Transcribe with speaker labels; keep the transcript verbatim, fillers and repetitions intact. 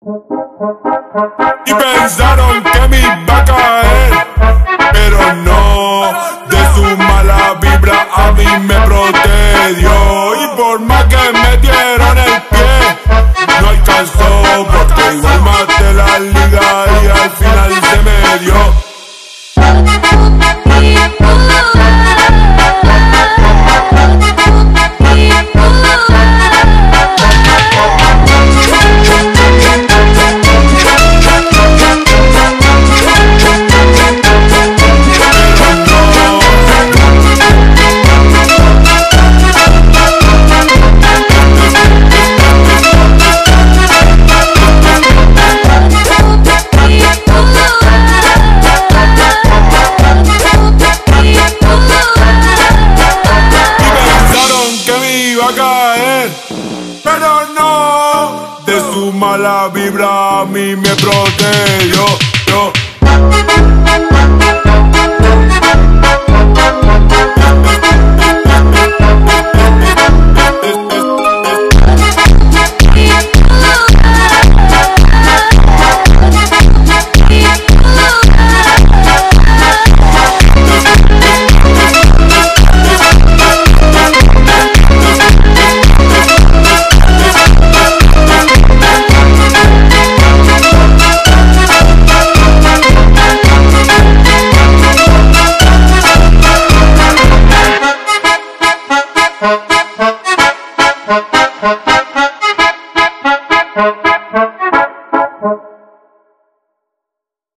Speaker 1: Y pensaron que me iba a caer, pero no, de su mala vibra a mí me protegió. Y por más que metieron el pie, no alcanzó, porque igual maté la liga y al final se me dio. A caer, pero no, de su mala vibra a mí me protegió. Yo.